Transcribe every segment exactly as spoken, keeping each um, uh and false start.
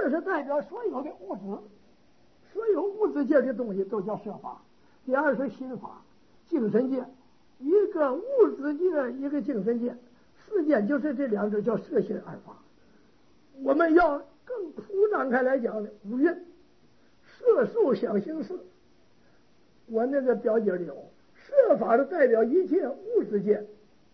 色是代表所有的物质，所有物质界的东西都叫色法。第二是心法，精神界，一个物质界，一个精神界，世间就是这两者叫色心二法。我们要更铺展开来讲呢，五蕴色受想行识，我那个表姐里有色法是代表一切物质界。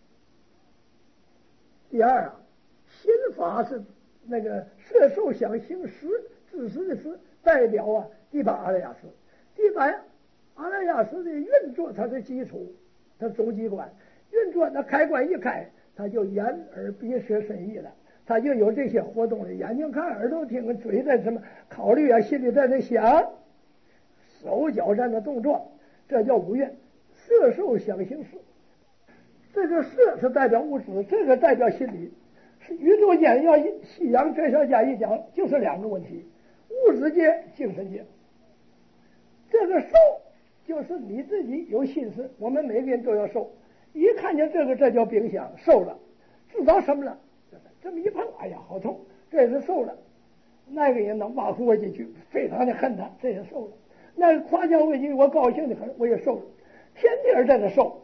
第二啊，心法是那个色受想行识，知识的识，代表啊第八阿赖耶识。第八阿赖耶识的运作，它是基础，它总机关运作，那开关一开，它就眼耳鼻舌身意了，它就有这些活动了。眼睛看，耳朵听，嘴在什么考虑啊，心里在那想，手脚在那动作，这叫五蕴色受想行识。这个色是代表物质，这个代表心理。是宇宙间要西洋哲学家一讲，就是两个问题：物质界、精神界。这个受就是你自己有心思，我们每个人都要受。一看见这个，这叫冰箱，受了，知道什么了？这么一碰，哎呀，好痛，这也是受了。那个人能挖苦我几句，非常的恨他，这也受了。那个夸奖我几句，我高兴的很，我也受了。天天在这受。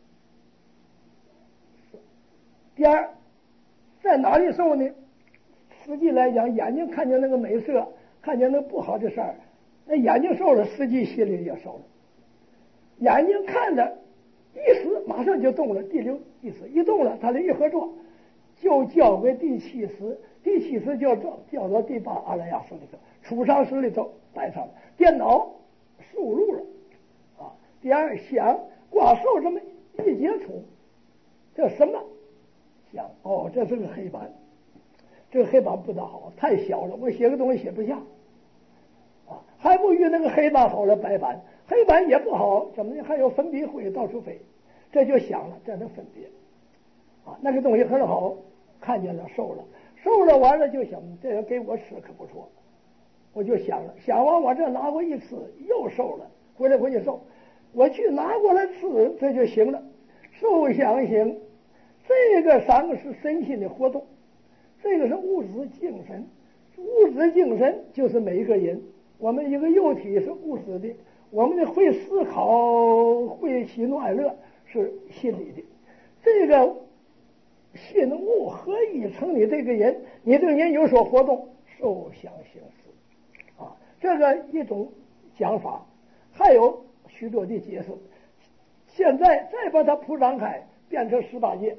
第二，在哪里受呢？实际来讲，眼睛看见那个美色，看见那不好的事儿，那眼睛受了，实际心里也受了。眼睛看的一时马上就动了，第六意识一动了，它的一合作就交给第七识，第七识就叫叫做第八阿赖耶识里头，初上识里头摆上了，电脑输入了啊。第二，想光受这么一接触，这什么？想哦，这是个黑板，这个黑板不大好，太小了，我写个东西写不下啊，还不如那个黑板好了，白板黑板也不好，怎么呢？还有粉笔灰到处飞，这就想了，这能分别啊，那个东西很好，看见了，受了，受了完了就想，这人给我吃可不错，我就想了，想完我这拿过一吃，又受了，回来回去受，我去拿过来吃，这就行了，受想行。这个三个是身心的活动，这个是物质精神，物质精神就是每一个人，我们一个肉体是物质的，我们的会思考，会喜怒哀乐是心理的，这个心物合一成你这个人，你这个人有所活动，受想行识啊，这个一种讲法，还有许多的解释。现在再把它铺展开，变成十八界。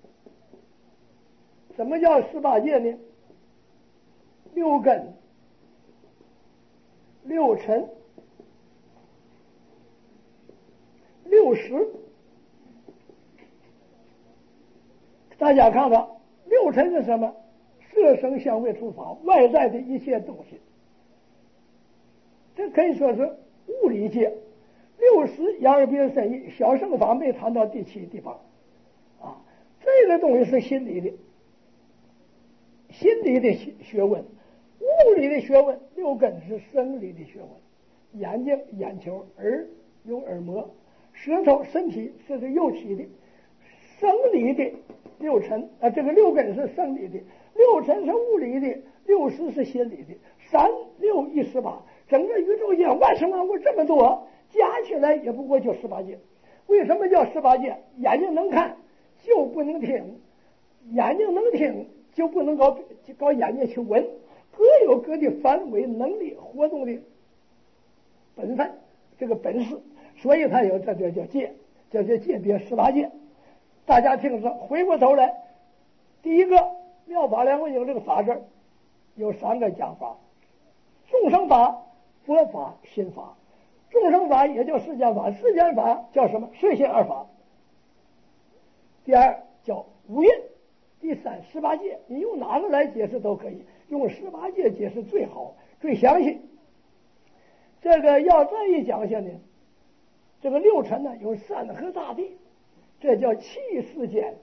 什么叫十八界呢？六根、六尘、六识。大家看到六尘是什么？色声香味触法，外在的一切东西，这可以说是物理界。六识眼耳鼻舌身意，小乘法没谈到第七、第八啊，这个东西是心理的。心理的学问，物理的学问，六根是生理的学问，眼睛、眼球，耳有耳膜，舌头、身体这是肉体的，生理的六尘啊，这个六根是生理的，六尘是物理的，六识是心理的，三六一十八，整个宇宙间万事万物这么多，加起来也不过就十八界。为什么叫十八界？眼睛能看就不能听，眼睛能听就不能搞搞眼睛去闻，各有各的范围、能力、活动的本分，这个本事，所以它有这就叫界，这叫界别十八界。大家听着，回过头来，第一个妙法莲华经这个法字有三个讲法：众生法、佛法、心法。众生法也叫世间法，世间法叫什么？世心二法。第二叫五蕴。第三，十八界，你用哪个来解释都可以，用十八界解释最好、最详细。这个要再一讲下呢，这个六尘呢有山河大地，这叫气世间，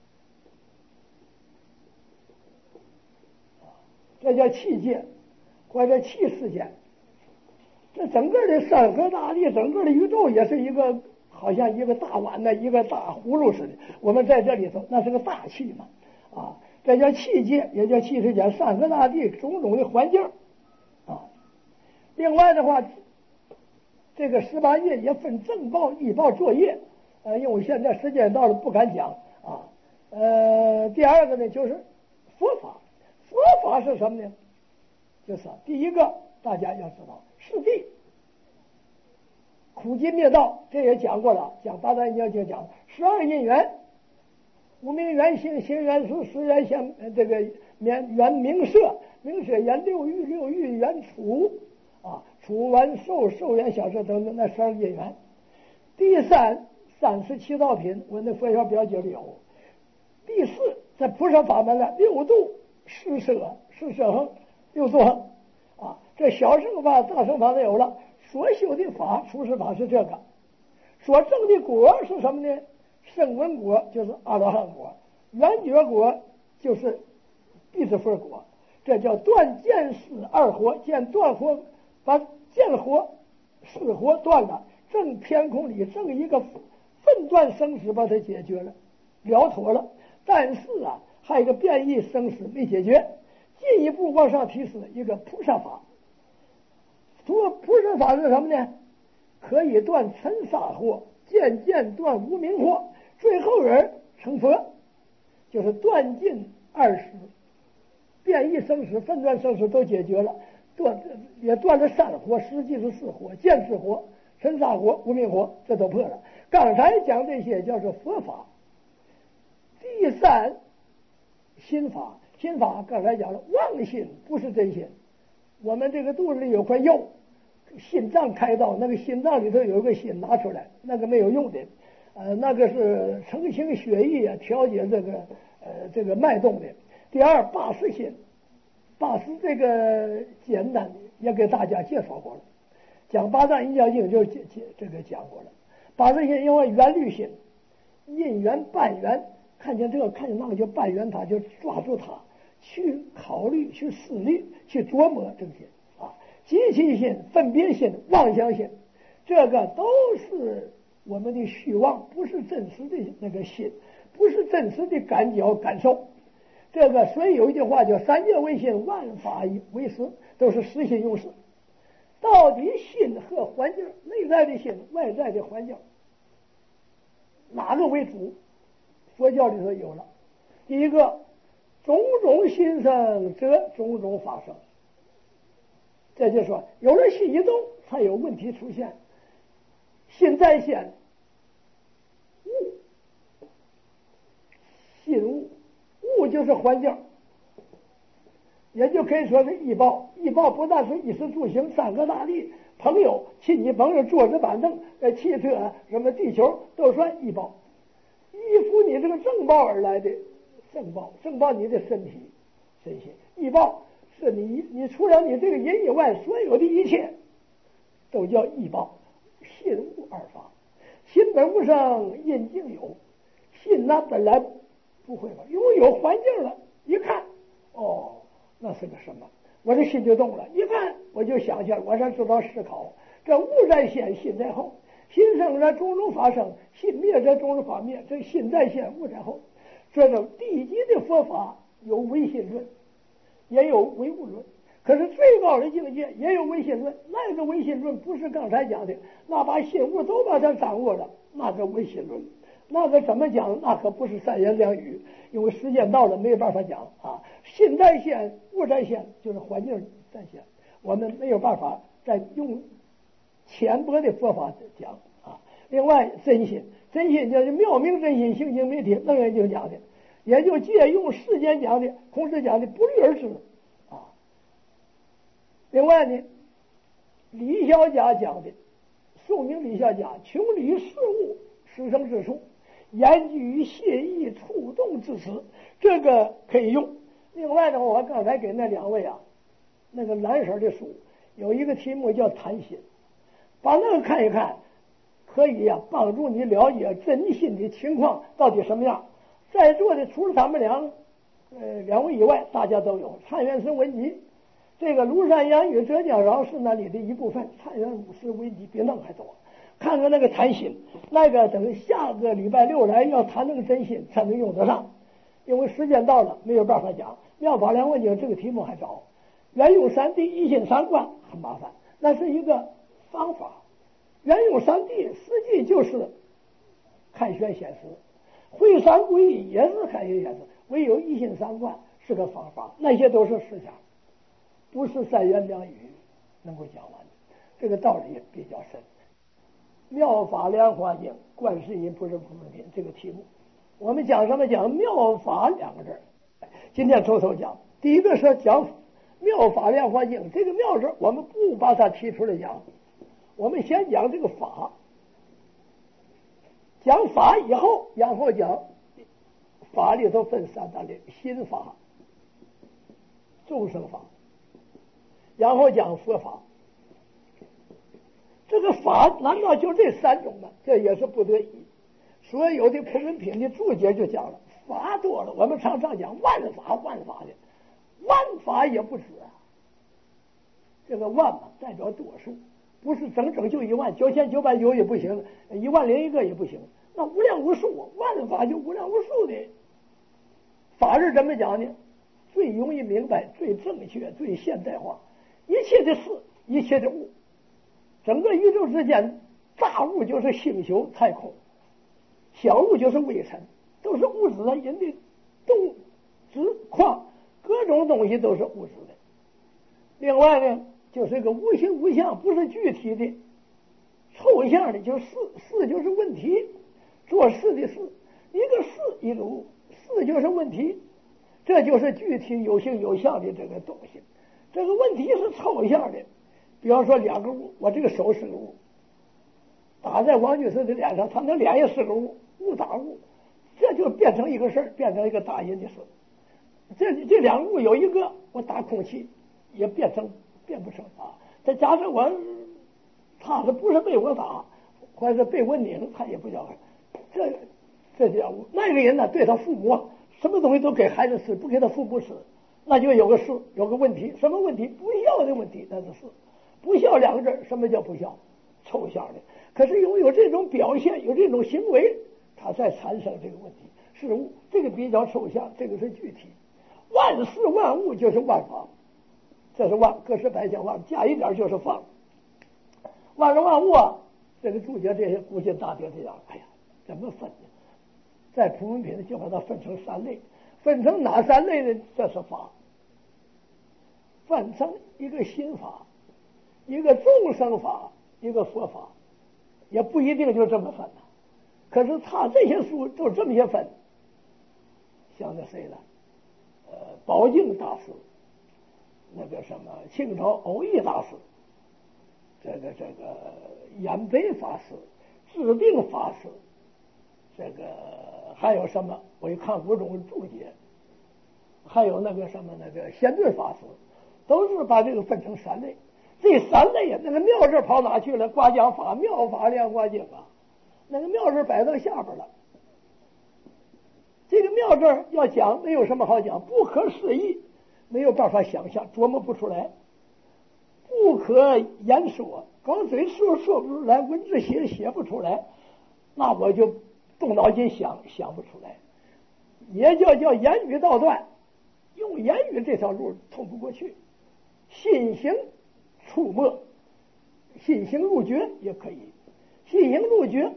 这叫气界或者气世间。这整个的山河大地，整个的宇宙也是一个好像一个大碗的一个大葫芦似的，我们在这里头那是个大气嘛。啊， 这叫气界，也叫气世间山河大地种种的环境啊。另外的话，这个十八业也分正报、异报、作业，呃，因为现在时间到了不敢讲啊。呃，第二个呢就是佛法，佛法是什么呢？就是第一个大家要知道是地。苦集灭道，这也讲过了，讲八大经就讲十二因缘，无名缘行，行缘识，识缘相，这个缘缘名色，名色缘六欲，六欲缘处啊，处缘受，受缘小色等等，那十二因缘。第三三十七道品，我那佛学表解里有。第四，在菩萨法门了六度施舍，施舍恒，六度恒啊，这小乘法、大乘法都有了。所修的法，出世法是这个，所证的果是什么呢？声闻果就是阿罗汉果，缘觉果就是必支佛果，这叫断见思二活，见断活，把见活、死活断了，证偏空里，证一个分断生死，把它解决了，了脱了。但是啊，还有一个变异生死没解决，进一步往上提示一个菩萨法。说菩萨法是什么呢？可以断尘沙惑，渐渐断无明惑，最后人成佛，就是断尽二十，变异生死、分断生死都解决了，断也断了三惑，实际是四惑：见识惑、尘沙惑、无明惑，这都破了。刚才讲这些叫做佛法。第三，心法，心法刚才讲了，妄心不是真心。我们这个肚子里有块肉，心脏开刀，那个心脏里头有一个心拿出来，那个没有用的，呃，那个是澄清血液啊，调节这个呃这个脉动的。第二，八识心，八识这个简单的也给大家介绍过了，讲八藏一教经就解解这个讲过了。八识心因为缘律心，因缘伴缘，看见这个看见那个就伴缘它，就抓住它。去考虑、去思虑、去琢磨这些啊，集气心、分别心、妄想心，这个都是我们的虚妄，不是真实的那个心，不是真实的感觉感受。这个所以有一句话叫“三界为心，万法为识”，都是实心用事。到底心和环境，内在的心、外在的环境，哪个为主？佛教里头有了，第一个。种种心生则种种法生，这就说有了心一动才有问题出现。心在先，物，心物，物就是环境，也就可以说是医报。医报不但是衣食住行三个大地，朋友、亲戚朋友、桌子板凳、呃汽车、什么地球都算医报，依附你这个正报而来的。正报，正报你的身体、身心；异报是你，你除了你这个人以外，所有的一切都叫异报。心物二法，心本无生，因境有。心那本来不会吧，因为有环境了，一看，哦，那是个什么？我的心就动了，一看我就想起来，我才知道思考。这物在先，心在后。心生则种种法生，心灭则种种法灭。这心在先，物在后。这种低级的佛法有唯心论，也有唯物论，可是最高的境界也有唯心论。那个唯心论不是刚才讲的，那把心物都把它掌握了，那个唯心论，那个怎么讲？那可不是三言两语，因为时间到了没有办法讲啊。心在先，物在先，就是环境在先，我们没有办法再用浅薄的佛法讲啊。另外，真心。真心就是妙明真心，性情没体，楞严经讲的，也就借用世间讲的，孔子讲的不虑而知啊。另外呢，李小甲讲的，宋明李小甲，穷理事物实生之处，言居谢意触动之词，这个可以用。另外呢，我刚才给那两位啊，那个蓝色的书有一个题目叫谈心，把那个看一看。可以呀、啊，帮助你了解真心的情况到底什么样。在座的除了他们两，呃，两位以外，大家都有《禅院生文集》，这个庐山言语浙江饶是那里的一部分，《禅院五十文集》比那还多。看看那个谈心，那个等下个礼拜六来要谈那个真心才能用得上， 因为时间到了没有办法讲。妙法莲华经这个题目还早，圆用三谛一心三观很麻烦，那是一个方法。圆用三谛实际就是看玄显实，会三归一也是看玄显实，唯有一心三观是个方法，那些都是实相，不是三言两语能够讲完的。这个道理也比较深。妙法莲华经，观世音不是普门品这个题目，我们讲什么？讲妙法两个字。今天从头讲，第一个是讲妙法莲华经，这个妙字我们不把它提出来讲，我们先讲这个法，讲法以后，然后讲法里头分三大类：心法、众生法，然后讲佛法。这个法难道就这三种吗？这也是不得已。所有的普门品的注解就讲了，法多了，我们常常讲万法万法的，万法也不止啊。这个万嘛代表多数，不是整整就一万，九千九百九也不行，一万零一个也不行，那无量无数，万法就无量无数的。法是怎么讲呢？最容易明白，最正确，最现代化。一切的事，一切的物，整个宇宙之间，大物就是星球太空，小物就是微尘，都是物质的，人的动质矿，各种东西都是物质的。另外呢，就是一个无形无相，不是具体的，抽象的，就是事，事就是问题，做事的事，一个事一个物，事就是问题，这就是具体有形有相的这个东西。这个问题是抽象的，比方说两个物，我这个手是个物，打在王女士的脸上，她那脸也是个物，物打物，这就变成一个事儿，变成一个打人的事。这这两个物有一个，我打空气也变成变不成啊。再加上我，他是不是被我打，或者是被我拧，他也不叫这这叫物。那个人呢，对他父母什么东西都给孩子吃，不给他父母吃，那就有个事，有个问题。什么问题？不孝的问题，那是事。不孝两个字，什么叫不孝？抽象的。可是因为有这种表现，有这种行为，它才产生这个问题。事物这个比较抽象，这个是具体。万事万物就是万法，这是万，各是百家万，加一点就是放。万事万物啊，这个注解这些古今大德这样，哎呀，怎么分呢？在普门品就把它分成三类，分成哪三类呢？这是法，分成一个心法，一个众生法，一个佛法，也不一定就这么分呢。可是他这些书都这么些分，像那谁了？呃，宝镜大师，那个什么清朝偶益大师，这个这个延北法师，治病法师，这个还有什么？我一看五种注解，还有那个什么那个贤顿法师，都是把这个分成三类。这三类呀，那个妙字跑哪去了？刮讲法妙法莲华经啊，那个妙字摆到下边了。这个妙字要讲，没有什么好讲，不可思议，没有办法想象，琢磨不出来，不可言说，光嘴说说不出来，文字写写不出来，那我就动脑筋想想不出来，也叫叫言语道断，用言语这条路通不过去，心行触摸，心行入觉也可以，心行入觉。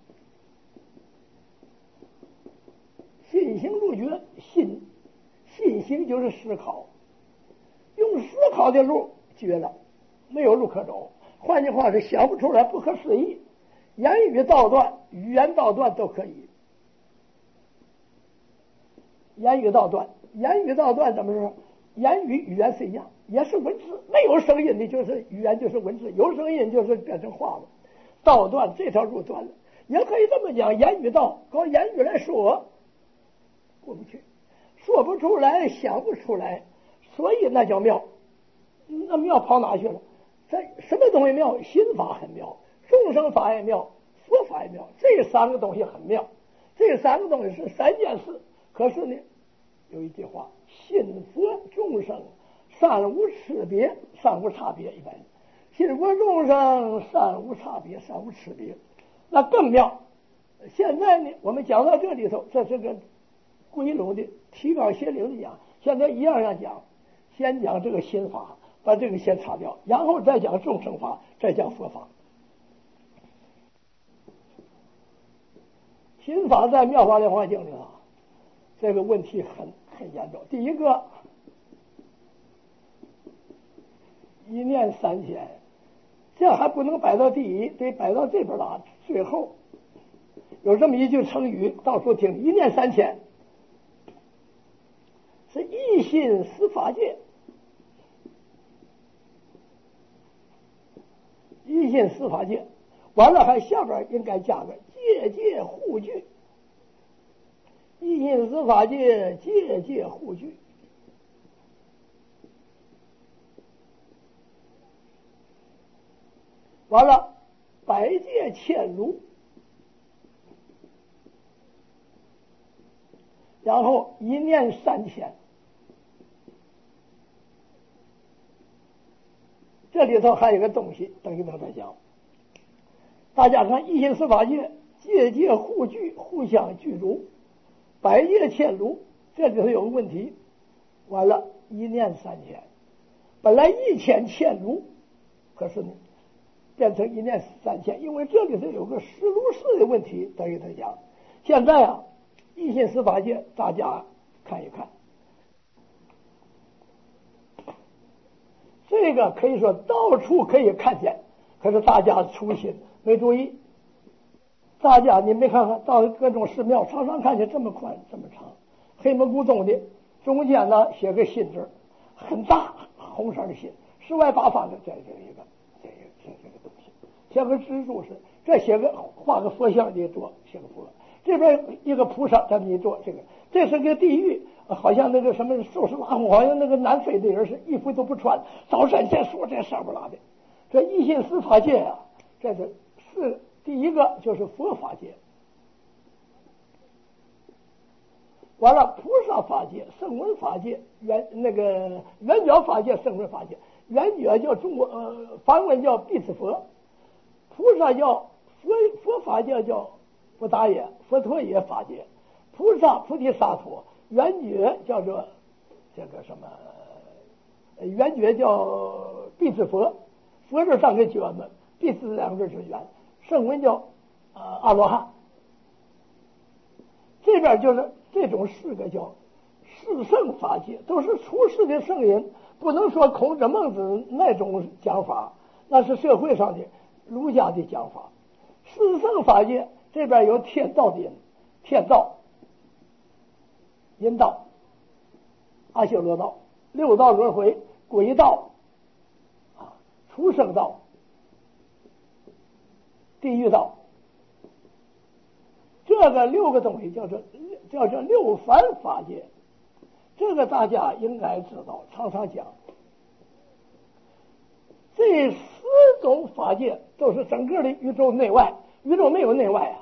心行入觉，心心行就是思考，用思考的路绝了，没有路可走。换句话是想不出来，不可思议。言语道断，语言道断都可以。言语道断，言语道断怎么说？言语语言是一样，也是文字，没有声音的就是语言就是文字，有声音就是变成话了。道断这条路断了，也可以这么讲，言语道，靠言语来说。过不去，说不出来，想不出来，所以那叫妙。那妙跑哪去了？这什么东西妙？心法很妙，众生法也妙，佛法也妙，这三个东西很妙。这三个东西是三件事。可是呢，有一句话：心佛众生三无差别，三无差别。一般心佛众生三无差别，三无差别，那更妙。现在呢，我们讲到这里头，这是个归拢的提纲挈领的讲，现在一样样讲，先讲这个心法，把这个先擦掉，然后再讲众生法，再讲佛法。心法在《妙法莲华经》里头，这个问题很很严重。第一个，一念三千，这还不能摆到第一，得摆到这边了。最后有这么一句成语，到处听：一念三千，是一心思法界，一心思法界。完了，还下边应该加个界界互具，一心思法界，界界互具。完了，百界千如，然后一念三千。这里头还有一个东西，等一等再讲。大家看，一心思法界，界界互具，互相具足，百界千如，这里头有个问题。完了，一念三千，本来一千千如，可是呢，变成一念三千，因为这里头有个实如是的问题，等于他讲。现在啊，一心思法界，大家看一看，这个可以说到处可以看见，可是大家粗心没注意。大家你没看看到各种寺庙，常常看见这么宽这么长，黑蒙古洞的，中间呢写个心字，很大，红色的心，十外八方的，这这一个，这个这这个东西，写个蜘蛛是，这写个画个佛像的做，写个佛，这边一个菩萨，这么一做，这个这是个地狱，好像那个什么寿司拉红，好像那个南非的人是衣服都不穿，早晨再说这上不拉的，这一心思法界啊，这是是第一个就是佛法界。完了，菩萨法界、声闻法界、圆那个圆觉法界、声闻法界。圆觉叫中国呃梵文叫必子佛，菩萨叫佛佛法界叫佛达耶、佛陀耶法界，菩萨菩提萨埵，圆觉叫做这个什么，圆觉叫必子佛，佛字上个觉嘛，必子两个字是圆，声闻叫呃阿罗汉。这边就是这种四个叫四圣法界，都是出世的圣人，不能说孔子孟子那种讲法，那是社会上的儒家的讲法。四圣法界这边有天道的人，天道、阴道、阿修罗道、六道轮回、鬼道啊、畜生道、地狱道。这个六个东西叫做叫做六凡法界，这个大家应该知道，常常讲。这四种法界都是整个的宇宙内外，宇宙没有内外啊，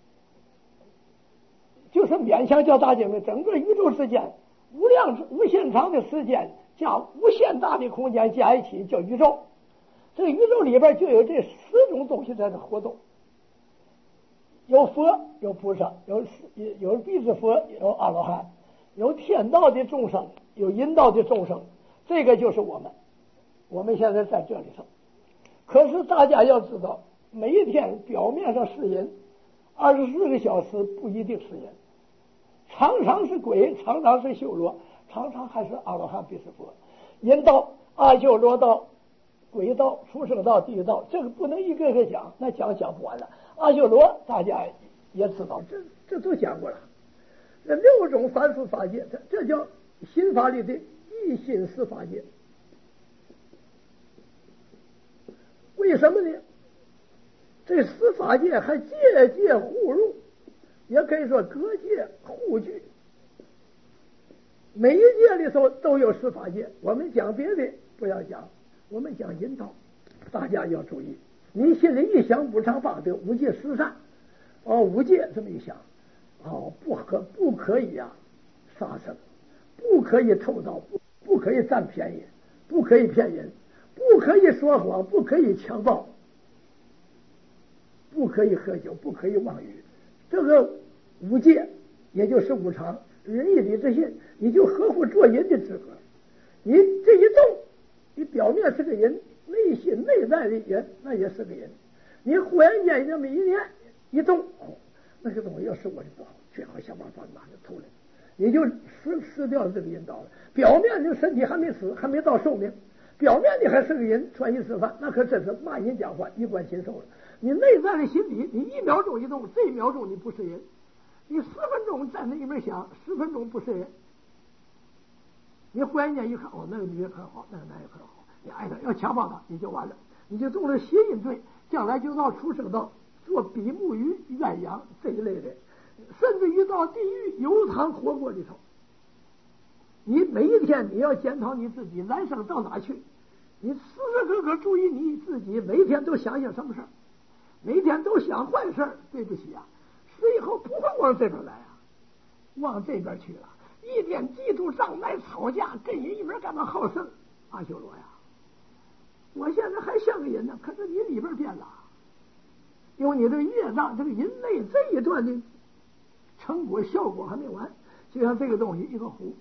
就是勉强叫大姐妹，整个宇宙之间无量无限长的时间加无限大的空间加一起叫宇宙。这个宇宙里边就有这四种东西在这活动。有佛，有菩萨，有有必子佛，有阿罗汉，有天道的众生，有阴道的众生，这个就是我们。我们现在在这里头，可是大家要知道，每一天表面上是人，二十四个小时不一定是人，常常是鬼，常常是修罗，常常还是阿罗汉、必子佛。阴道、阿修罗道、鬼道、畜生道、地狱道，这个不能一个个讲，那讲讲不完了。阿修罗大家也知道，这这都讲过了。这六种凡夫法界，这这叫心法里的一心思法界。为什么呢？这四法界还界界互入，也可以说各界互具。每一界里头都有四法界。我们讲别的不要讲，我们讲阴道，大家要注意。你心里一想无常八德五戒十善，哦，五戒这么一想，哦，不可不可以呀、啊、杀生，不可以偷盗，不不可以占便宜，不可以骗人，不可以说谎，不可以强暴，不可以喝酒，不可以妄语。这个五戒也就是五常， 仁义礼智信，你就合乎做人的资格。你这一动，你表面是个人，内心内在的人那也是个人。你忽然间这么一念一动，哦，那个东西要是我的不好，最好想办法拿着偷来，你就失失掉这个引导了。表面的身体还没死，还没到寿命，表面的还是个人，穿衣吃饭，那可真是骂人讲话，一关禽兽了。你内在的心理，你一秒钟一动，这一秒钟你不是人，你十分钟在那里面想，十分钟不是人。你忽然间一看，哦，那个女人可好，那个男人可好，你爱他，要强暴他，你就完了，你就动了邪淫罪，将来就到畜生道做比目鱼、鸳鸯这一类的，甚至于到地狱油塘火锅里头。你每一天你要检讨你自己来生到哪去，你时时刻刻注意你自己，每一天都想想什么事儿，每天都想坏事儿，对不起啊，死以后不会往这边来啊，往这边去了。一点嫉妒障碍吵架，跟人一边干嘛好胜？阿修罗呀，我现在还像个人呢，可是你里边变了，因为你这个业障，这个人类这一段的成果效果还没完，就像这个东西一个壶，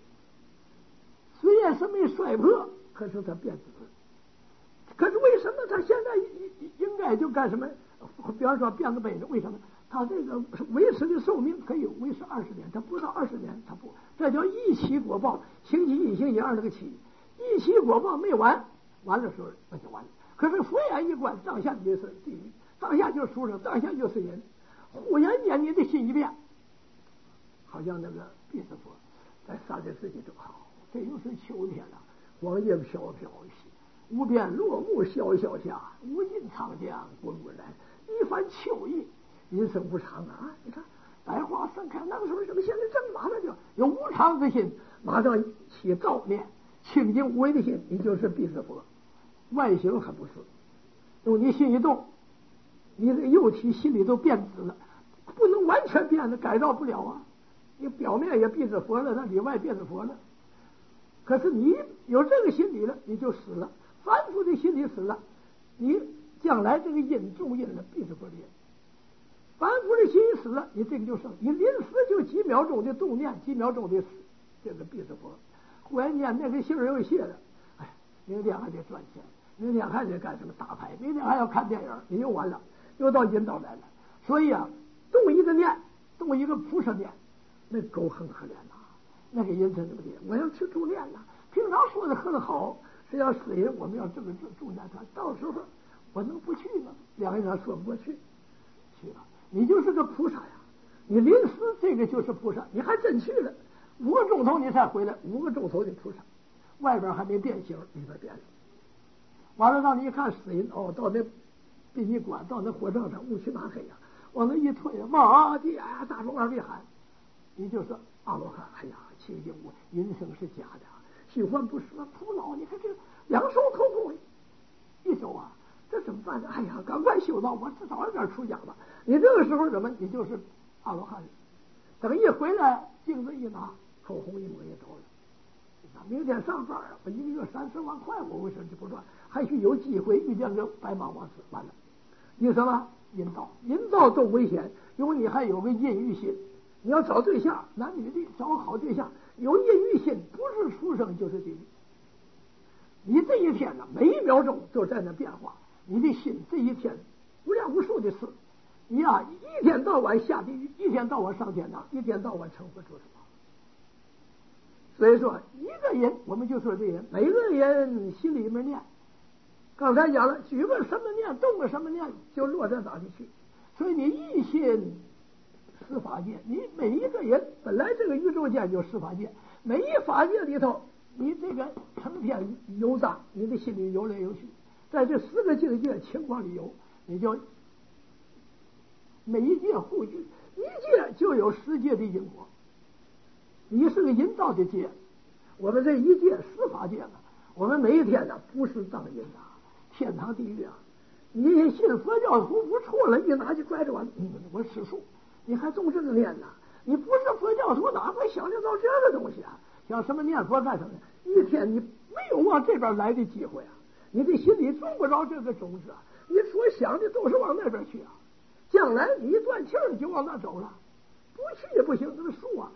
虽然是没摔破，可是它变质。可是为什么它现在应该就干什么？比方说变个杯子，为什么？它这个维持的寿命可以维持二十年，它不到二十年，它不，这叫一期果报，星期一、星期二那个期，一期果报没完，完了时候那就完了。可是佛眼一观，当下就是地狱，当下就是畜生，当下就是人，忽然间你的心一变，好像那个毕师傅在三十世纪正好，这又是秋天了，黄叶飘飘，无边落木萧萧下，无尽长江滚滚来，一番秋意。人生无常啊！你看，百花盛开，那个时候怎么现在正马上就有无常之心，马上起照念清净无为的心，你就是必是佛。外形还不是，因为你心一动，你这个肉体心里都变质了，不能完全变的，改造不了啊。你表面也必是佛了，那里外变是佛了。可是你有这个心理了，你就死了。凡夫的心理死了，你将来这个因重因了，必是佛的因。凡夫的心死了，你这个就剩，你临死就几秒钟的动念，几秒钟的死，这个必是佛。忽然间那个劲儿又泄了，哎，明天还得赚钱，明天还得干什么打牌，明天还要看电影，你又完了，又到引导来了。所以啊，动一个念，动一个菩萨念，那狗很可怜呐、啊，那个人真怎么的？我要去助念了，平常说的很好，是要死人，我们要这么助念他，到时候我能不去吗？两个人说不过去，去了。你就是个菩萨呀！你临死这个就是菩萨，你还真去了，五个钟头你才回来，五个钟头的菩萨，外边还没变形，里边变了。完了让你一看死人哦，到那殡仪馆，到那火葬场乌漆麻黑呀，往那一推，妈的呀，大风二一喊，你就说阿罗汉，哎呀，清净我人生是假的，虚幻不实，徒劳。你看这两手空空，一手啊。这怎么办呢？哎呀，赶快修道，我至少有点出家吧。你这个时候怎么？你就是阿罗汉了。等一回来，镜子一拿，口红一抹也走了。明天上班啊，我一个月三十万块，我为什么就不赚？还许有机会遇见个白马王子，完了，你什么阴道？阴道都危险，因为你还有个阴欲心。你要找对象，男女的找个好对象，有阴欲心，不是出生就是地狱。你这一天呢，每一秒钟都在那变化。你的心这一天无量无数的事，你啊一天到晚下地狱，一天到晚上天堂，一天到晚成佛做什么？所以说，一个人我们就说这人，每个人心里面念，刚才讲了，举个什么念，动个什么念，就落在哪里去。所以你一心十法界，你每一个人本来这个宇宙间就十法界，每一法界里头，你这个成天游荡，你的心里游来游去。在这十个境界情况里有，你就每一界互具，一界就有十界的因果。你是个引导的界，我们这一界十法界呢，我们每一天呢不是当人啊，天堂地狱啊。你信佛教徒不错了，一拿起拐着我，嗯，我吃素，你还动这个念呢？你不是佛教徒，哪会想得到这个东西啊？想什么念佛干什么？一天你没有往这边来的机会啊！你的心里种不着这个种子啊！你所想的都是往那边去啊！将来你一断气儿，你就往那走了，不去也不行。这个树啊，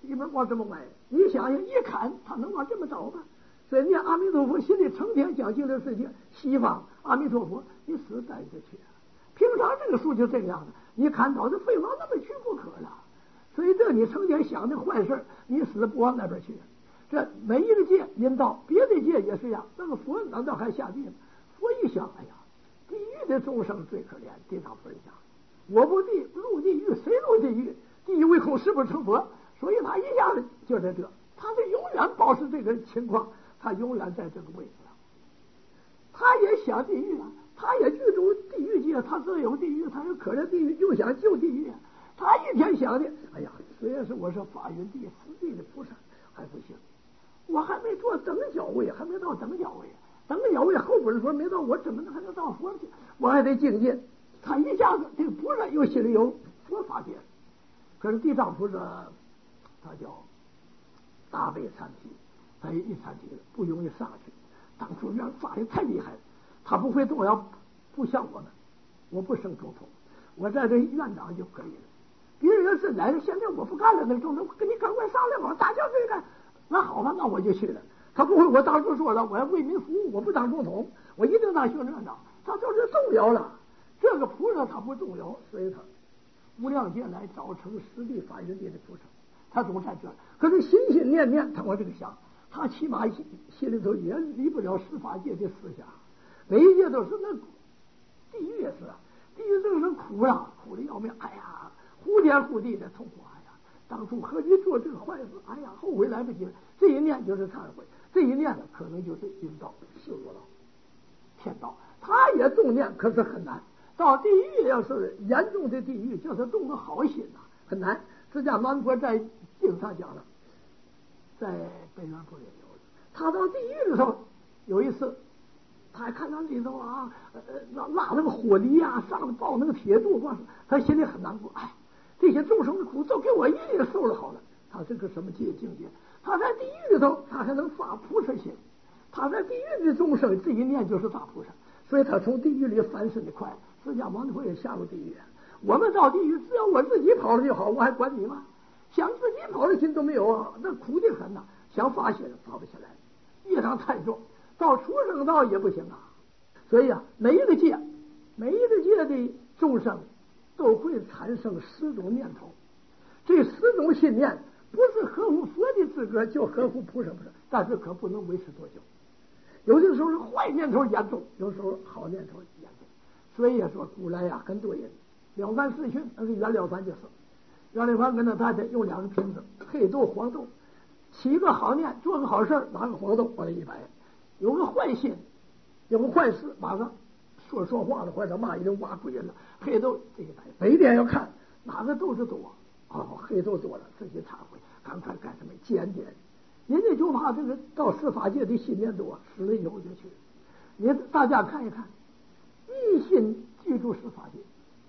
一门往这么歪。你想想，一看他能往这么倒吗？所以念阿弥陀佛，心里成天想净的事情，西方阿弥陀佛，你死带着去。平常这个书就这样的，你看到这非往那边去不可了。所以这你成天想的坏事，你死不往那边去。这每一个界引导，别的界也是一样。那个佛难道还下地吗？佛一想，哎呀，地狱的众生最可怜。地藏菩萨讲，我不地入地狱，谁入地狱？地狱为空，是不是成佛？所以他一下子就在这，他是永远保持这个情况，他永远在这个位置上。他也想地狱啊，他也居住地狱界，他自有地狱，他又可怜地狱，又想救地狱。他一天想的，哎呀，虽然是我是法云地实地的菩萨，还不行，我还没做等角位，还没到等角位，等角位后边说没到，我怎么能还能到佛去？我还得精进。他一下子这个菩萨又心里有佛法界，可是地藏菩萨他叫大悲参提，他一参提了不容易上去。当初让法力太厉害了，他不会动摇，不像我们，我不升总统，我在这院长就可以了。别人要是来了，现在我不干了，那总统跟你赶快上来，我大叫这个，那好吧，那我就去了。他不会，我当初说了，我要为民服务，我不当总统，我一定当行政院长。他就是动摇了，这个菩萨他不动摇，所以他无量劫来造成实地法云地的菩萨，他总在这。可是心心念念他往这个想，他起码心心里头也离不了十法界的思想，每一界都是那地狱也是啊，地狱这是苦呀，苦的要命，哎呀，呼天呼地的痛苦，哎呀，当初何必做这个坏事？哎呀，后悔来不及了。这一念就是忏悔，这一念呢，可能就是引导世果了，天道。他也动念，可是很难。到地狱要是严重的地狱，就是动个好心呐、啊，很难。释迦牟尼佛在经上讲了，在北元部也有的。他到地狱的时候，有一次，他还看到里头啊，呃，拉拉那个火泥啊，上头抱那个铁柱，光是他心里很难过。哎，这些众生的苦都给我一个受了好了。他是个什么界境界？他在地狱里头，他还能发菩萨心。他在地狱的众生，这一念就是大菩萨。所以他从地狱里翻身的快，释迦牟尼佛也下入地狱。我们到地狱，只要我自己跑了就好，我还管你吗？想自己跑的心都没有啊，那苦的很呐、啊！想发心发不起来，业障太重。到畜生道也不行啊。所以啊，每一个界，每一个界的众生都会产生十种念头，这十种信念不是合乎佛的资格，就合乎菩萨不是，但是可不能维持多久。有的时候是坏念头严重，有时候好念头严重。所以也说古来呀、啊，很多人了凡四训，那个袁了凡就是，袁了凡跟他太太用两个瓶子，黑豆黄豆，起个好念，做个好事，拿个黄豆往那一摆；有个坏心，有个坏事，马上说说话了或者骂人挖鬼了，黑豆这一摆，每天要看哪个豆子多，哦，黑豆多了，自己忏悔，赶快干什么检点。人家就怕这个到司法界的信念多，死了以后就去。你大家看一看，一心居住司法界。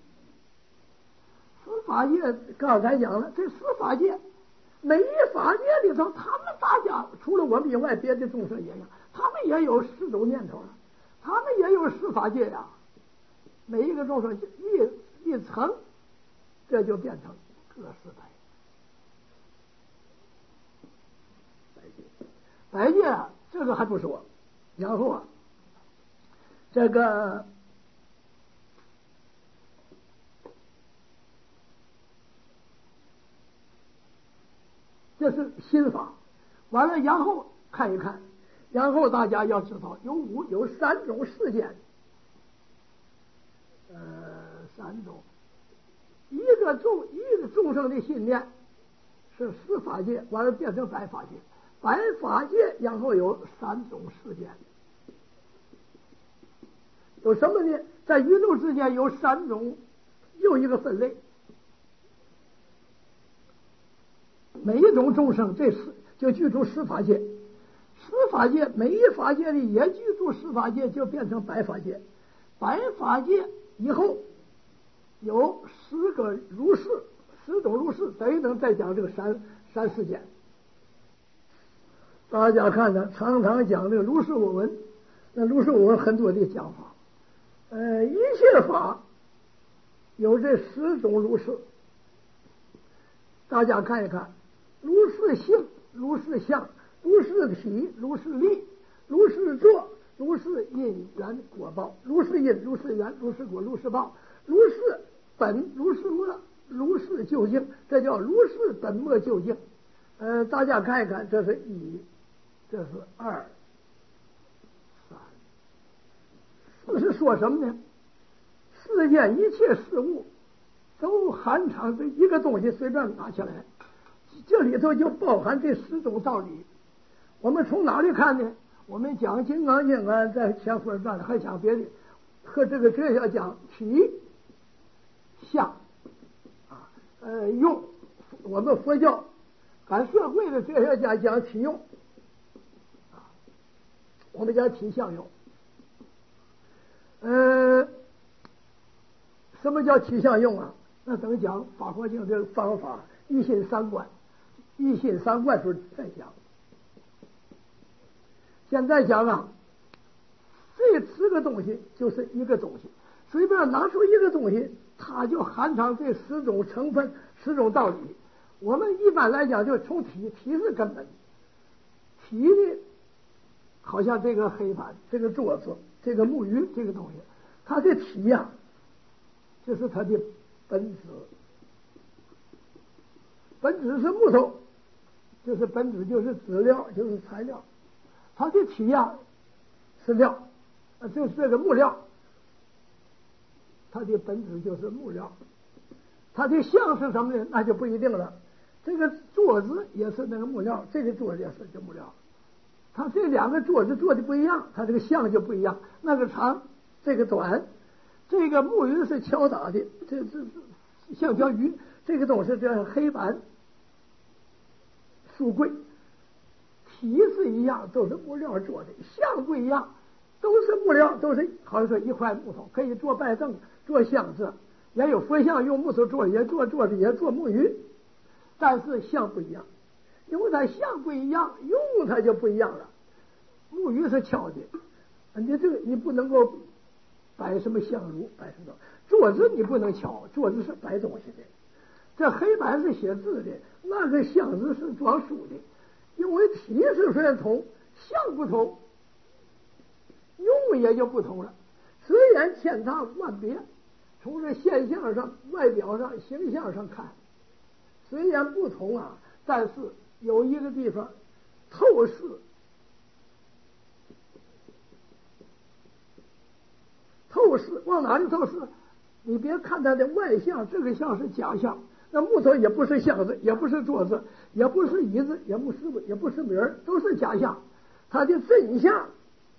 司法界刚才讲了，这司法界每一法界里头，他们大家除了我们以外，别的众生也一样，他们也有十种念头了，他们也有司法界呀、啊。每一个众生一一层，这就变成各司法。百界啊，这个还不说，然后啊，这个这是心法，完了然后看一看，然后大家要知道有五有三种事件，呃，三种，一个众一个众生的信念是十法界，完了变成百法界。百法界然后有三种事件，有什么呢？在宇宙之间有三种，又一个分类。每一种众生，这是就居住十法界，十法界每一法界里也居住十法界，就变成百法界。百法界以后有十个如是，十种如是，等一等再讲这个三三事件。大家看呢，常常讲这个如是我闻，那如是我闻很多的讲法，呃，一切法有这十种如是。大家看一看， 如是性，如是相，如是体，如是力，如是作，如是因缘果报，如是因，如是缘，如是果，如是报，如是本，如是末，如是究竟，这叫如是本末究竟。呃，大家看一看，这是一，这是二，三，四是说什么呢？世间一切事物都含藏着一个东西，随便拿起来，这里头就包含这十种道理。我们从哪里看呢？我们讲《金刚经》啊，在《乾坤传》还讲别的，和这个哲学讲体、相啊，呃，用。我们佛教赶社会的哲学家讲体用啊，我们讲体相用。呃，什么叫体相用啊？那等讲《法华经》这个方法，一心三观，一心三观时候再讲。现在讲啊，这十个东西就是一个东西，随便拿出一个东西，它就含藏这十种成分、十种道理。我们一般来讲，就从体，体是根本。体呢，好像这个黑板、这个桌子、这个木鱼这个东西，它的体呀、啊，这是它的本质。本质是木头，就是本质就是资料，就是材料。它的体呀、啊、是料，啊，就是这个木料。它的本质就是木料。它的相是什么呢？那就不一定了。这个桌子也是那个木料，这个桌子也是这木料。它这两个桌子做的不一样，它这个相就不一样。那个长，这个短。这个木鱼是敲打的，这这像条鱼。这个东西这黑板、书柜，体是一样，都是木料做的，相不一样，都是木料，都是好像说一块木头，可以做拜凳、做箱子，也有佛像用木头做，也做桌子，也做木鱼。但是相不一样，因为它相不一样，用它就不一样了。木鱼是敲的，你这个你不能够摆什么香炉，摆什么桌子你不能敲，桌子是摆东西的。这黑板是写字的，那个箱子是装书的。因为体是虽然同，相不同，用也就不同了。虽然千差万别，从这现象上、外表上、形象上看，虽然不同啊，但是有一个地方透视。透视往哪里透视？你别看它的外相，这个像是假象。那木头也不是箱子，也不是桌子，也不是椅子，也不是也不是名儿，都是假象。它的真相，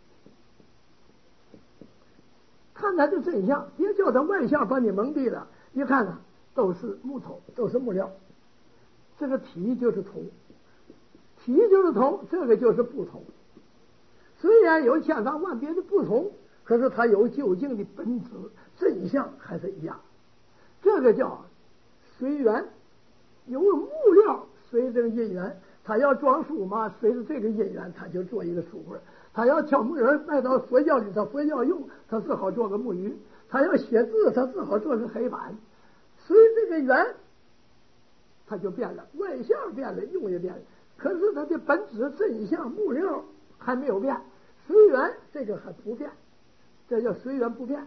看它的真相，别叫它外相把你蒙蔽了。一看呢，都是木头，都是木料。这个体就是同，体就是同，这个就是不同。虽然有千差万别的不同，可是它有究竟的本质，真相还是一样。这个叫随缘，有木料随这个因缘，他要装书嘛，随着这个因缘，他就做一个书柜；他要敲木人卖到佛教里头，佛教用，他只好做个木鱼；他要写字，他只好做个黑板。随这个缘，他就变了，外相变了，用也变了，可是他的本质真相木料还没有变，随缘这个还不变，这叫随缘不变，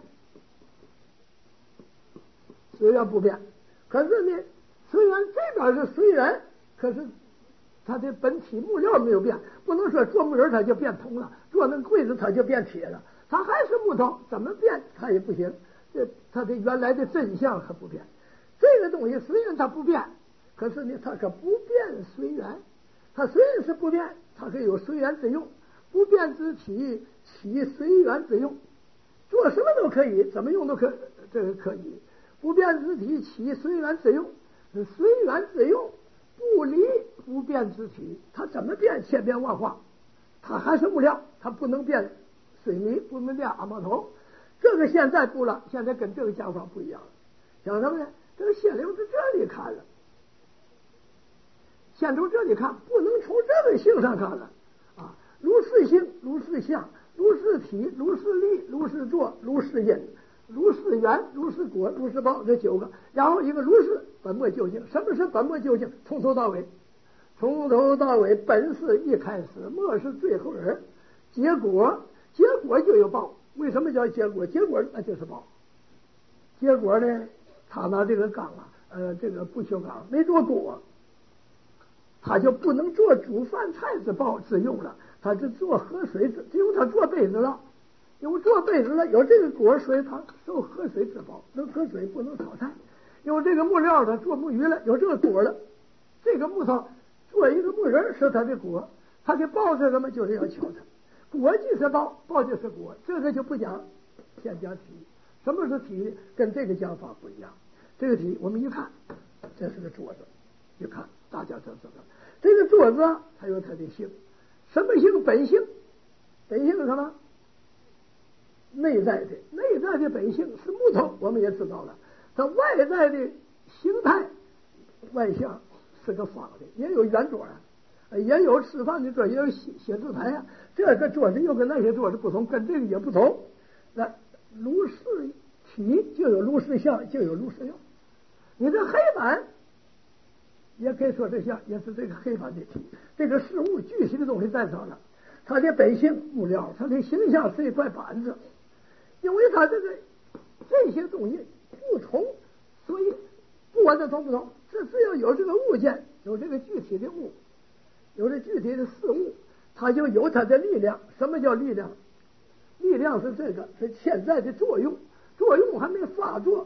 随缘不变。可是呢，虽然这边是随缘，可是它的本体木料没有变，不能说做木人它就变铜了，做那柜子它就变铁了，它还是木头，怎么变它也不行。这它的原来的真相还不变。这个东西虽然它不变，可是呢，它可不变随缘。它虽然是不变，它可以有随缘之用。不变之体，起随缘之用。做什么都可以，怎么用都可，这个可以。不变之体，起随缘之用。随缘之用不离不变之体，它怎么变千变万化，它还是木料，它不能变水泥，不能变阿毛头。这个现在不了，现在跟这个讲法不一样了。讲什么呢？这个先从这里看了，先从这里看，不能从这个性上看了啊！如是性，如是相，如是体，如是力，如是作，如是因。如是缘，如是果，如是报，这九个，然后一个如是本末究竟。什么是本末究竟？从头到尾， 从头到尾，本是一开始，末是最后人。结果，结果就有报。为什么叫结果？结果那就是报。结果呢，他拿这个缸啊，呃，这个不锈钢没做锅，他就不能做煮饭菜之报之用了，他就做喝水之，因为他做杯子了，有做杯子了，有这个锅水，他受喝水之报，能喝水不能炒菜。有这个木料的做木鱼了，有这个锅了，这个木头做一个木人是他的锅，他的报是什么？就是要敲它。锅就是报，报就是锅，这个就不讲，先讲体。什么是体？跟这个讲法不一样。这个体我们一看，这是个桌子，一看大家都知道，这个桌子它有它的性，什么性？本性。本性是什么？内在的，内在的本性是木头，我们也知道了。它外在的形态，外向是个方的，也有圆桌啊，也有吃饭的桌，也有写写字台啊。这个桌子又跟那些桌子不同，跟这个也不同。那如是体就有如是相，就有如是用。你这黑板也可以说这像，也是这个黑板的体。这个事物具体的东西在这了，它的本性木料，它的形象是一块板子，因为它这个这些东西不同，所以不管它同不同，这只要有这个物件，有这个具体的物，有这具体的事物，它就有它的力量。什么叫力量？力量是这个，是潜在的作用，作用还没发作，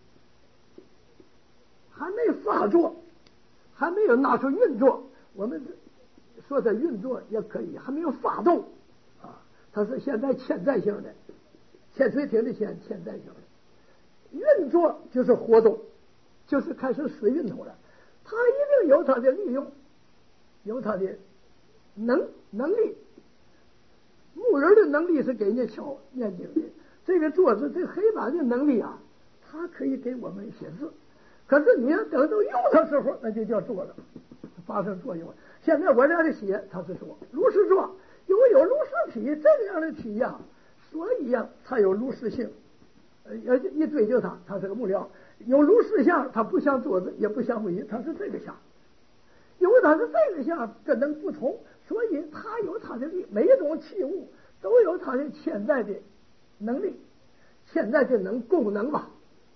还没发作，还没有拿出运作。我们说它运作也可以，还没有发动啊，它是现在潜在性的，潜水艇的潜潜在性的运作就是活动，就是开始使运头了。它一定有它的利用，有它的能能力。木人的能力是给人家敲念经的，这个桌子这黑板的能力啊，它可以给我们写字。可是你要等到用它时候，那就叫做了，发生作用了。现在我这里写，它是说如是作，因为有如是体这样的体呀，所以呀，它有如是性。呃，一追究它，它是个木料；有如是相，它不像桌子，也不像木鱼，它是这个相。因为它是这个相，跟能不同，所以它有它的力。每一种器物都有它的潜在的能力，潜在的能功能吧。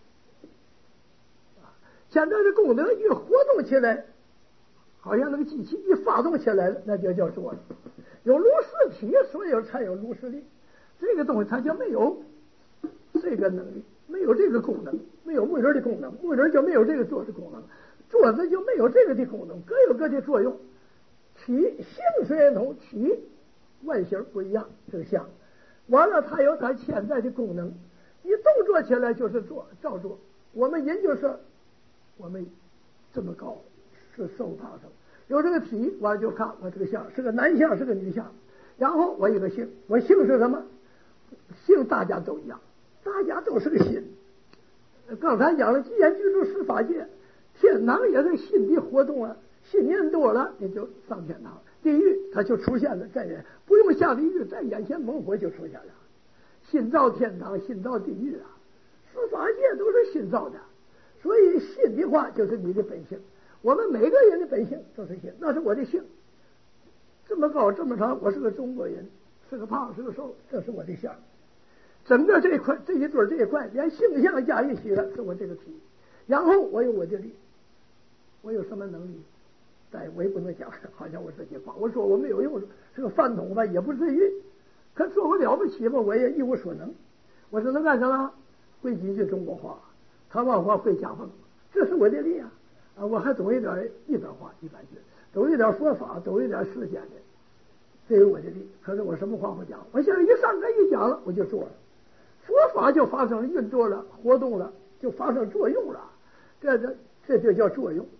潜在的功能一活动起来，好像那个机器一发动起来了，那就叫做了。有如是体，所以才有如是力。这个东西它就没有这个能力，没有这个功能，没有木人的功能，木人就没有这个做的功能。桌子就没有这个的功能，各有各的作用。体性虽然同，体外形不一样，这个像。完了，它有它潜在的功能，一动作起来就是做照做。我们人就是我们这么高，是受怕生，有这个体，完了就看我这个相是个男相是个女相，然后我有个性，我性是什么？性大家都一样，大家都是个心。刚才讲了，既然居住十法界。天堂也是心的活动啊，信念多了你就上天堂，地狱它就出现了，在眼不用下地狱，在眼前猛火就出现了。心造天堂，心造地狱啊，十法界都是心造的，所以心的话就是你的本性。我们每个人的本性都是心，那是我的性。这么高这么长，我是个中国人，是个胖是个瘦，这是我的相。整个这一块这一对这一块，连性相加一起了，是我这个体。然后我有我的力。我有什么能力？但我也不能讲，好像我这些话，我说我没有用，是个饭桶吧，也不至于。可说我了不起吧，我也一无所能。我只能干什么？会几句中国话，台湾话，会讲话，这是我的力啊！啊，我还懂一点一般话，一般句，懂一点佛法，懂一点世间的，这有我的力。可是我什么话不讲？我现在一上课一讲了，我就做了，佛法就发生运作了，活动了，就发生作用了。这这这就叫作用。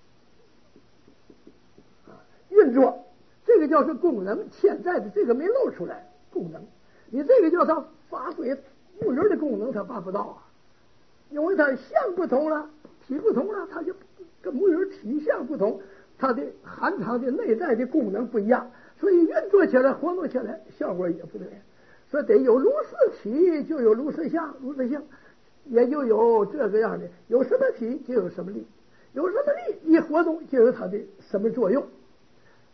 运作，这个叫是功能，潜在的这个没露出来功能，你这个叫它发挥木人的功能，它办不到啊，因为它相不同了，体不同了，它就跟木人体相不同，它的含藏的内在的功能不一样，所以运作起来活动起来效果也不对，所以得有如是体就有如是相，如是性也就有这个样的，有什么体就有什么力，有什么力一活动就有它的什么作用。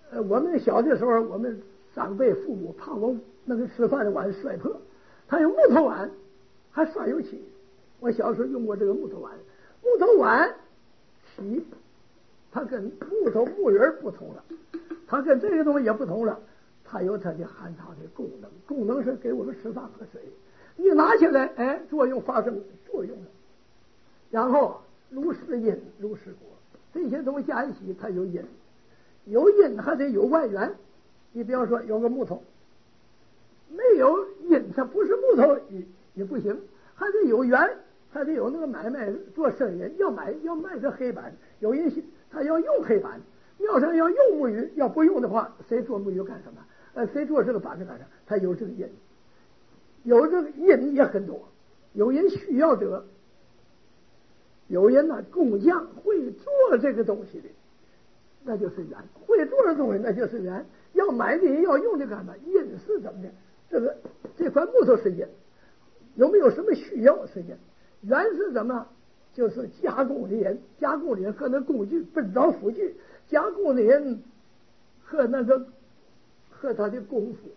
呃，我们小的时候，我们长辈父母怕我那个吃饭的碗摔破，他用木头碗，还刷油漆。我小时候用过这个木头碗，木头碗漆，它跟木头木人不同了，它跟这个东西也不同了，它有它的含藏的功能，功能是给我们吃饭喝水。一拿起来，哎，作用发生作用了。然后炉石因、炉石果这些东西加一起，它有因，有因还得有外缘。你比方说有个木头，没有因，它不是木头也也不行，还得有缘，还得有那个买卖做生意要买要卖这黑板，有人他要用黑板，要是要用木鱼，要不用的话，谁做木鱼干什么？呃，谁做这个板子干什么？他有这个因，有这个因也很多，有人需要得，有人呢工匠会做这个东西的，那就是缘；会做的东西那就是缘。要买的人要用的干嘛？因是怎么的？这个这块木头是因，有没有什么需要是因？缘是什么？就是加工的人，加工的人和那工具奔着辅具，加工的人和那个和他的功夫，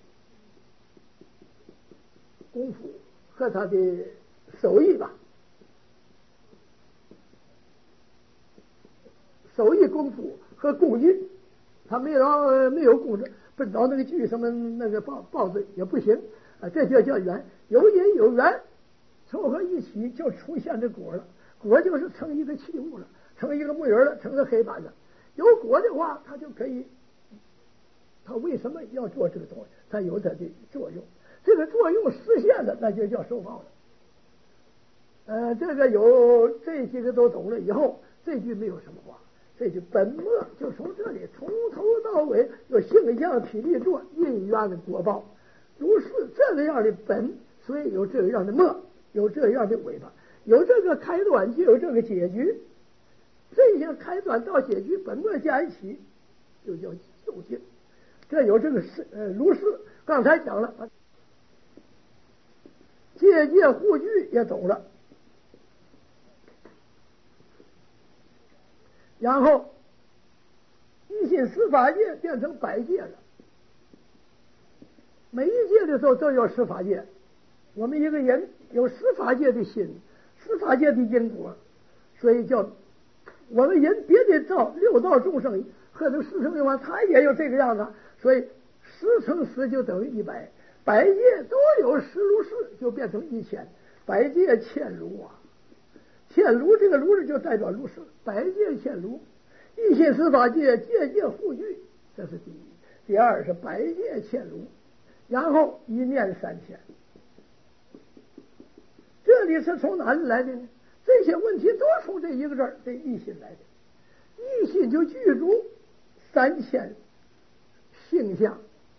功夫和他的手艺吧，手艺功夫和工具，他没有没有工具，奔着那个锯什么那个刨刨子也不行啊，这就叫缘，有因有缘，凑合一起就出现这果了。果就是成一个器物了，成一个木人了，成个黑板了。有果的话，它就可以。它为什么要做这个东西？它有它的作用，这个作用实现了，那就叫受报了。呃，这个有这几个都懂了以后，这句没有什么话。这句本末就从这里从头到尾有性相体力作因缘的果报，如是这个样的本，所以有这个样的末，有这样的尾巴。有这个开端就有这个结局，这些开端到结局本末加一起就叫究竟。这有这个是呃如是，刚才讲了，戒戒护具也懂了，然后一心十法界变成百界了。每一界的时候都有十法界，我们一个人有十法界的心。十法界的因果，所以叫我们人别的道六道众生和这十乘一万，他也有这个样子，所以十乘十就等于一百，百界都有十如是，就变成一千，百界千如啊，千如这个如字就代表如是，百界千如，一心十法界，界界护具，这是第一。第二是百界千如，然后一念三千。这里是从哪里来的呢？这些问题都从这一个字儿，这一心来的。一心就具足三千性相，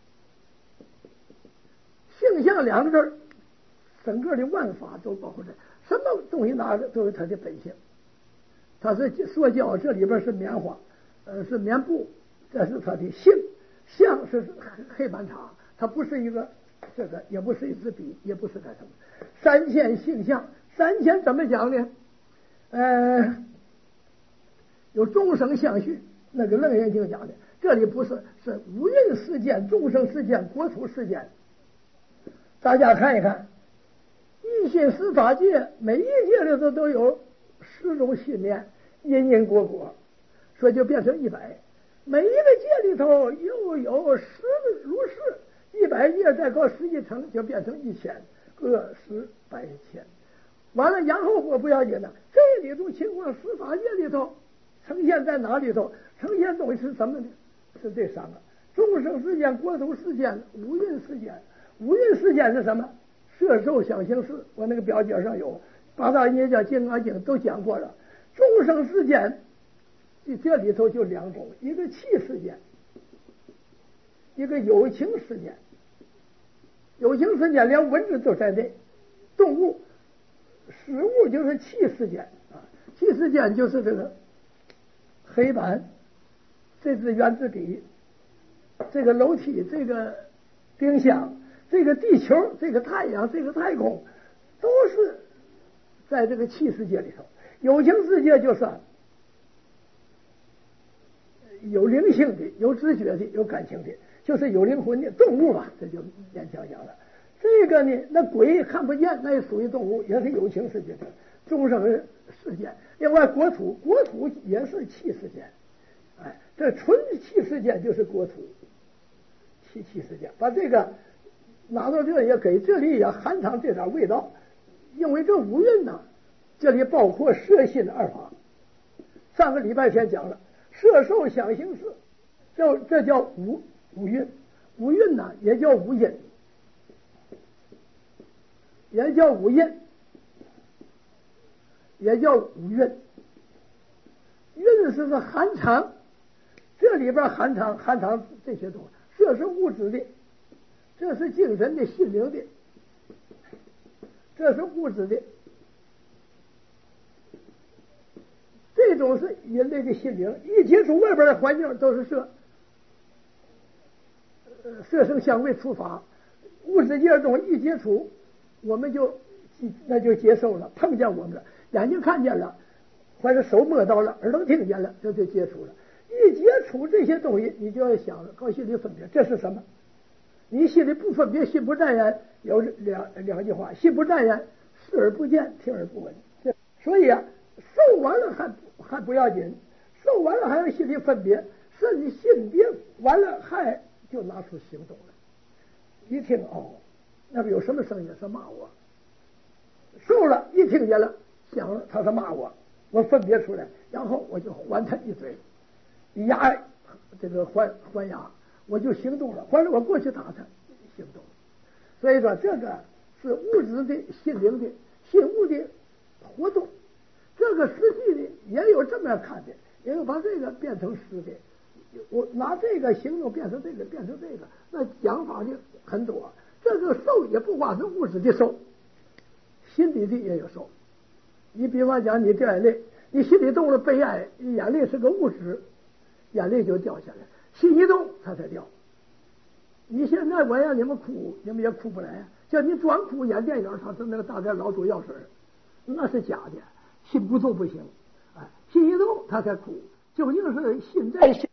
性相两个字儿，整个的万法都包括在。什么东西拿着都有它的本性。它是塑胶，这里边是棉花，呃，是棉布，这是它的性。相是黑板擦，它不是一个这个，也不是一支笔，也不是干什么。三千性相，三千怎么讲呢？呃，有众生相续，那个楞严经讲的，这里不是，是五蕴世间、众生世间、国土世间。大家看一看，一心十法界，每一界里头都有十种信念，因因果果，所以就变成一百。每一个界里头又有十如是，一百界再搞十一乘，就变成一千。个十百千，完了，然后我不要紧了。这里头情况，十法界里头呈现在哪里头？呈现东西是什么呢？是这三个：众生世间、国土世间、五蕴世间。五蕴世间是什么？色受想行识，我那个表节上有，八大业教、金刚经都讲过了。众生世间，这里头就两种：一个气世间，一个有情世间。有情世间连文字都在内，动物、食物就是气世间啊，气世间就是这个黑板，这支原子笔，这个楼梯，这个冰箱，这个地球，这个太阳，这个太空，都是在这个气世界里头。有情世界就是有灵性的、有知觉的、有感情的，就是有灵魂的动物嘛，这就勉强讲了。这个呢，那鬼看不见，那也属于动物，也是有情世界的众生世界。另外，国土国土也是气世界，哎，这纯气世界就是国土，气气世界。把这个拿到这里，给这里也含藏这点味道，因为这五蕴呢，这里包括色心二法。上个礼拜天讲了，色受想行识，叫这叫五五蕴，五蕴呢也叫五阴，也叫五阴，也叫五蕴。蕴是个含藏，这里边含藏含藏这些东西，这是物质的，这是精神的心灵的，这是物质的。这种是人类的心灵，一接触外边的环境都是色，呃，色声香味触法，物质界中一接触，我们就那就接受了，碰见我们了，眼睛看见了，或者手摸到了，耳朵听见了，这就接触了。一接触这些东西，你就要想了，靠心里分别这是什么？你心里不分别，心不沾染，有两两句话：心不沾染，视而不见，听而不闻。所以啊，受完了还还不要紧，受完了还要心里分别，甚至心别完了还就拿出行动了。一听哦，那个有什么声音是骂我，受了一听见了，想了他是骂我，我分别出来，然后我就还他一嘴，牙这个还还牙，我就行动了，或者我过去打他，行动了。所以说这个是物质的、心灵的、心物的活动。这个实际的也有这么样看的，也有把这个变成实的。我拿这个形容变成这个，变成这个，那讲法的很多。这个受也不光是物质的受，心里的也有受。你比方讲，你掉眼泪，你心里动了悲哀，眼泪是个物质，眼泪就掉下来，心一动它才掉。你现在我让你们哭，你们也哭不来啊。叫你装哭演电影，他是那个大概老主药水，那是假的。心不动不行，哎，心一动他才哭，究竟是心在心。